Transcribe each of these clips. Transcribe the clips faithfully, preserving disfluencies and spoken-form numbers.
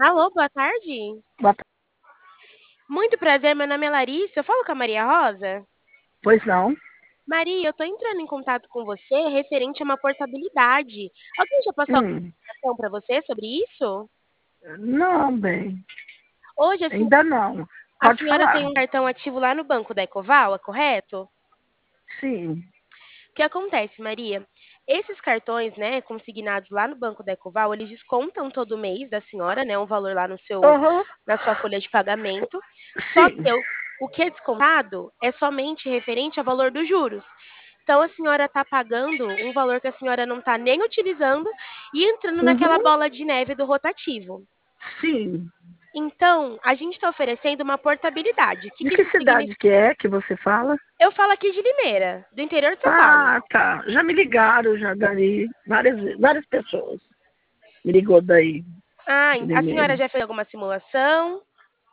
Alô, boa tarde. Boa tarde. Muito prazer, meu nome é Larissa. Eu falo com a Maria Rosa. Pois não? Maria, eu tô entrando em contato com você referente a uma portabilidade. Alguém já passou Hum, informação para você sobre isso? não, bem, Hoje, a, sen- ainda não. a Pode senhora tem falar. um cartão ativo lá no Banco da Ecoval, é correto? Sim. O que acontece, Maria? Esses cartões, né, consignados lá no Banco da Ecoval, eles descontam todo mês da senhora, né, um valor lá no seu, Aham, na sua folha de pagamento. Só sim. que o, o que é descontado é somente referente ao valor dos juros. Então a senhora está pagando um valor que a senhora não está nem utilizando e entrando naquela Uhum, bola de neve do rotativo. sim. Então, a gente está oferecendo uma portabilidade. O que, De que que isso cidade significa? que é que você fala? Eu falo aqui de Limeira, do interior de São Paulo. Ah, tá. Já me ligaram, já daí. Várias, várias pessoas me ligou daí, Ah, de a senhora Limeira. já fez alguma simulação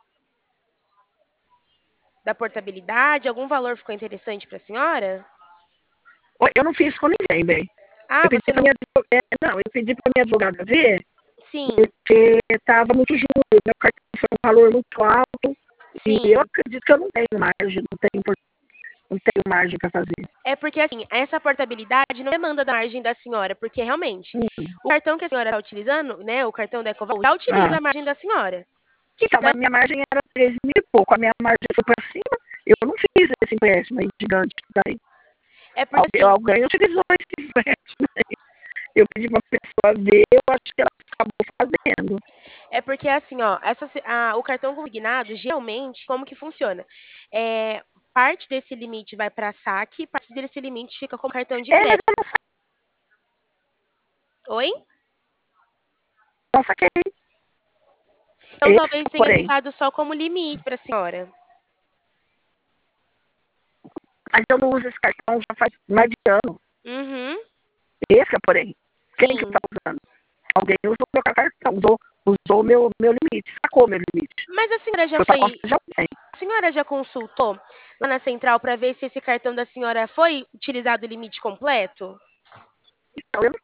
da portabilidade? Algum valor ficou interessante para a senhora? Oi, eu não fiz com ninguém, bem. Ah, Eu pedi você pra não. minha advogada, não, eu pedi pra minha advogada ver, Sim, porque estava muito juros, meu cartão foi um valor muito alto, e eu sim. acredito que eu não tenho margem, não tenho, não tenho margem para fazer. É porque, assim, essa portabilidade não demanda da margem da senhora, porque realmente Hum. o cartão que a senhora está utilizando, né, o cartão da Ecoval, já utiliza Ah. a margem da senhora. Então, Então, mas minha margem era três mil e pouco. A minha margem foi para cima. Eu não fiz esse empréstimo aí gigante daí. é porque, Alguém, assim, alguém utilizou esse empréstimo aí. Eu pedi para a pessoa ver, eu acho que ela acabou fazendo. é porque, assim, ó, essa, se- a- o cartão consignado, geralmente, como que funciona? É, parte desse limite vai para saque, parte desse limite fica como cartão de É, mas crédito. eu não, Oi? não saquei. Então, Esse, talvez tenha porém. ficado só como limite para a senhora. Mas eu não uso esse cartão já faz mais de ano. Uhum, Esse, porém. Quem que está sim. usando? Alguém usou meu cartão, usou, usou meu, meu limite, sacou meu limite. Mas a senhora já Foi para foi, conta de alguém. a senhora já consultou lá na central para ver se esse cartão da senhora foi utilizado o limite completo? Então, eu,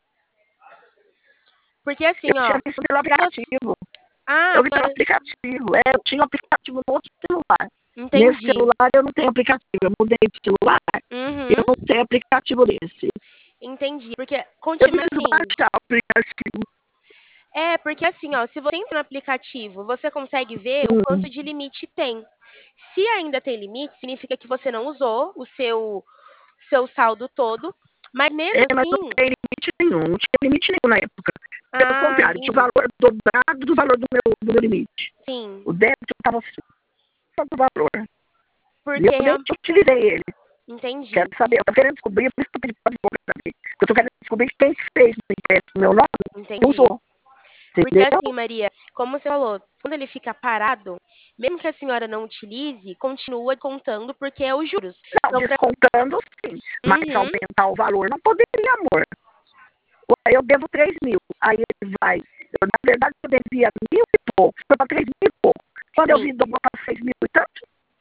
Porque eu assim, tinha ó, visto pelo se você... aplicativo. Ah, Eu vi pelo agora aplicativo. É, eu tinha um aplicativo no outro celular. Nesse entendi. celular eu não tenho aplicativo. Eu mudei de celular, eu Uhum, não tenho aplicativo desse. entendi. Porque Eu continua preciso assim. baixar o aplicativo. É, porque assim, ó, se você entra no aplicativo, você consegue ver o Hum. quanto de limite tem. Se ainda tem limite, significa que você não usou o seu seu saldo todo, mas É, mesmo mas não assim, tem limite nenhum. Não tinha limite nenhum na época. Pelo ah, contrário, tinha o entendi. valor dobrado do valor do meu, do meu limite. Sim, O débito estava fora do valor. E eu porque nem real- utilizei ele. Quero entendi. saber, eu estou querendo descobrir, por isso que eu pedi para o advogado ver. Eu estou querendo descobrir quem fez o empréstimo no meu nome e Entendi. usou. Porque Entendeu? assim, Maria, como você falou, quando ele fica parado, mesmo que a senhora não utilize, continua contando porque é os juros. Não, Então, pra... descontando sim, mas Uhum, aumentar o valor não poderia, amor. Eu devo três mil, aí ele vai. Eu, na verdade, eu devia mil e pouco, foi para três mil e pouco. Quando eu sim. vi, dobrou para seis mil e tanto,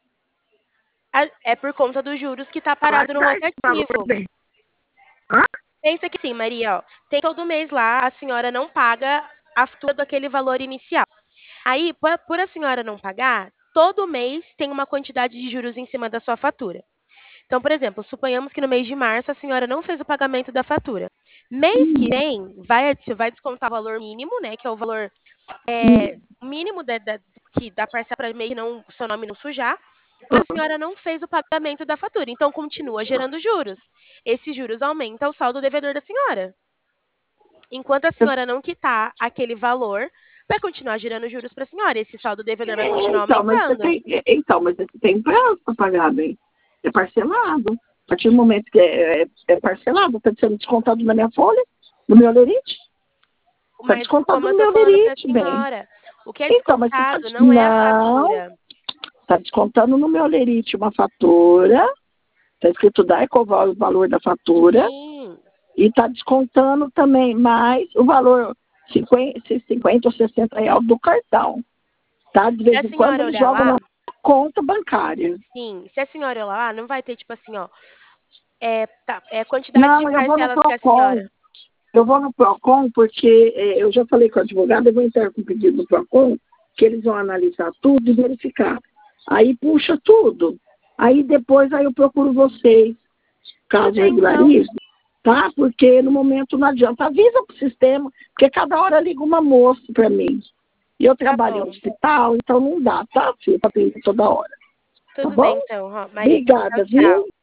A- É por conta dos juros que está vai parado no dar esse valor rotativo. bem. Hã? Pensa que sim, Maria, ó. Tem todo mês lá, a senhora não paga a fatura daquele valor inicial. Aí, por, por a senhora não pagar, todo mês tem uma quantidade de juros em cima da sua fatura. Então, por exemplo, suponhamos que no mês de março a senhora não fez o pagamento da fatura. Mês que vem, vai, adi- vai descontar o valor mínimo, né? Que é o valor é, mínimo da, da, que, da parcela para mês que não, o seu nome não sujar. A senhora não fez o pagamento da fatura, então continua gerando juros. Esses juros aumentam o saldo devedor da senhora. Enquanto a senhora não quitar aquele valor, vai continuar gerando juros para a senhora. Esse saldo devedor vai continuar Então, mas você aumentando. tem, então, mas você tem prazo para pagar, bem. É parcelado. A partir do momento que é, é, é parcelado, está sendo descontado na minha folha, no meu lerite. Está Mas descontado como eu no estou meu falando para a lerite, bem. senhora, o que é Então, mas você está. descontado não é a Não, fatura. está descontando no meu lerite uma fatura. Está escrito da Ecoval o valor da fatura. Sim. E está descontando também mais o valor cinquenta, cinquenta ou sessenta reais do cartão. Tá? De Se vez a em quando senhora eles olhar jogam lá, na conta bancária. sim, se a senhora olhar lá, não vai ter tipo assim, ó, é, tá, é quantidade de Não, eu vou no parcelas que a Procon. senhora. Eu vou no PROCON porque é, eu já falei com o advogado, eu vou entrar com o pedido no PROCON, que eles vão analisar tudo e verificar. Aí puxa tudo. Aí depois aí eu procuro vocês, caso regularize, tá? Porque no momento não adianta. Avisa pro sistema, porque cada hora liga uma moça para mim. E eu trabalho bom. no hospital, então não dá, tá, filho, para atender toda hora. Tudo Tá bom? bem, então, Ro- Maria. Obrigada, Tchau, tchau. viu?